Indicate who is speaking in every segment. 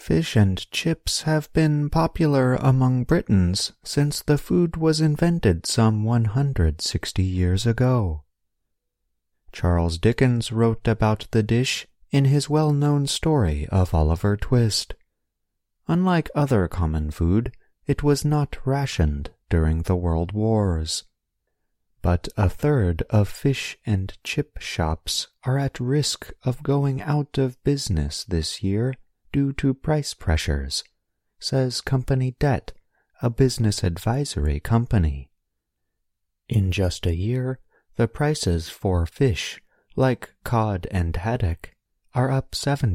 Speaker 1: Fish and chips have been popular among Britons since the food was invented some 160 years ago. Charles Dickens wrote about the dish in his well-known story of Oliver Twist. Unlike other common food, it was not rationed during the World Wars. But a third of fish and chip shops are at risk of going out of business this year due to price pressures, says Company Debt, a business advisory company. In just a year, the prices for fish, like cod and haddock, are up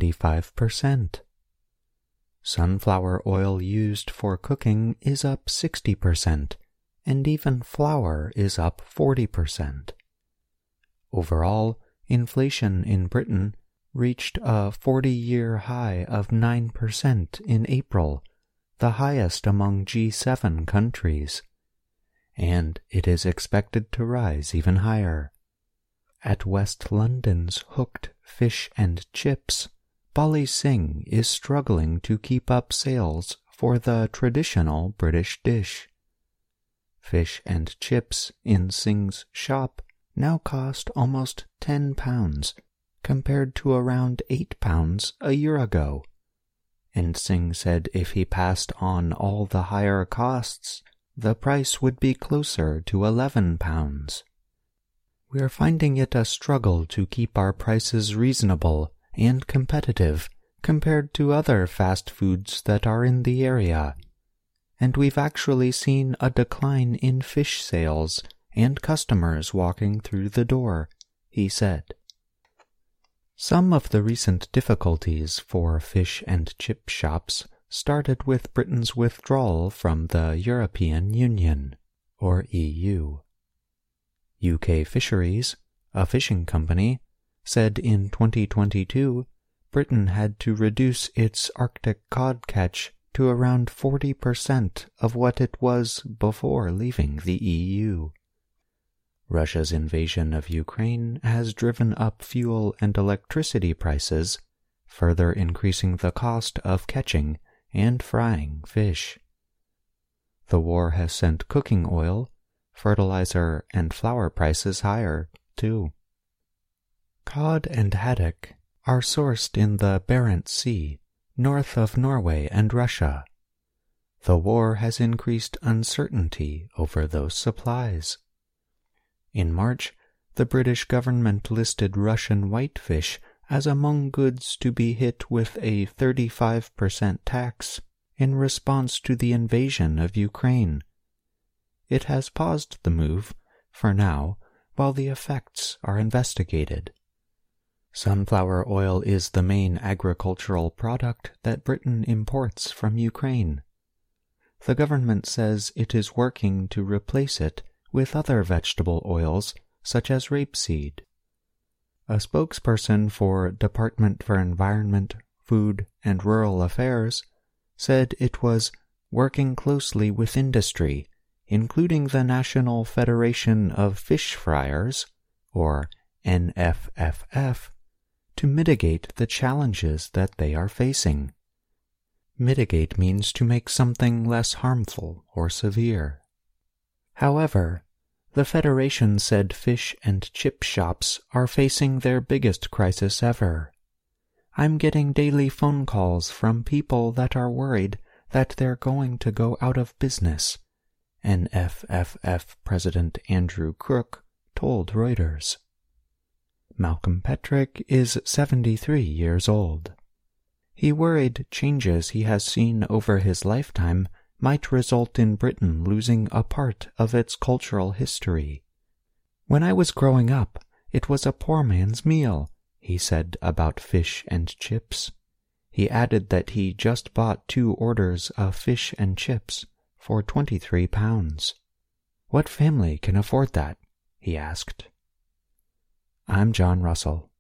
Speaker 1: 75%. Sunflower oil used for cooking is up 60%, and even flour is up 40%. Overall, inflation in Britain reached a 40-year high of 9% in April, the highest among G7 countries, and it is expected to rise even higher. At West London's Hooked Fish and Chips, Bolly Singh is struggling to keep up sales for the traditional British dish. Fish and chips in Singh's shop now cost almost £10, compared to around £8 a year ago, and Singh said if he passed on all the higher costs, the price would be closer to £11. We're finding it a struggle to keep our prices reasonable and competitive compared to other fast foods that are in the area, and we've actually seen a decline in fish sales and customers walking through the door, he said. Some of the recent difficulties for fish and chip shops started with Britain's withdrawal from the European Union, or EU. UK Fisheries, a fishing company, said in 2022 Britain had to reduce its Arctic cod catch to around 40% of what it was before leaving the EU. Russia's invasion of Ukraine has driven up fuel and electricity prices, further increasing the cost of catching and frying fish. The war has sent cooking oil, fertilizer, and flour prices higher, too. Cod and haddock are sourced in the Barents Sea, north of Norway and Russia. The war has increased uncertainty over those supplies. In March, the British government listed Russian whitefish as among goods to be hit with a 35% tax in response to the invasion of Ukraine. It has paused the move, for now, while the effects are investigated. Sunflower oil is the main agricultural product that Britain imports from Ukraine. The government says it is working to replace it with other vegetable oils, such as rapeseed. A spokesperson for Department for Environment, Food and Rural Affairs said it was working closely with industry, including the National Federation of Fish Fryers, or NFFF, to mitigate the challenges that they are facing. Mitigate means to make something less harmful or severe. However, the Federation said fish and chip shops are facing their biggest crisis ever. I'm getting daily phone calls from people that are worried that they're going to go out of business, NFFF President Andrew Crook told Reuters. Malcolm Petrick is 73 years old. He worried changes he has seen over his lifetime might result in Britain losing a part of its cultural history. When I was growing up, it was a poor man's meal, he said about fish and chips. He added that he just bought 2 orders of fish and chips for £23. What family can afford that? He asked. I'm John Russell.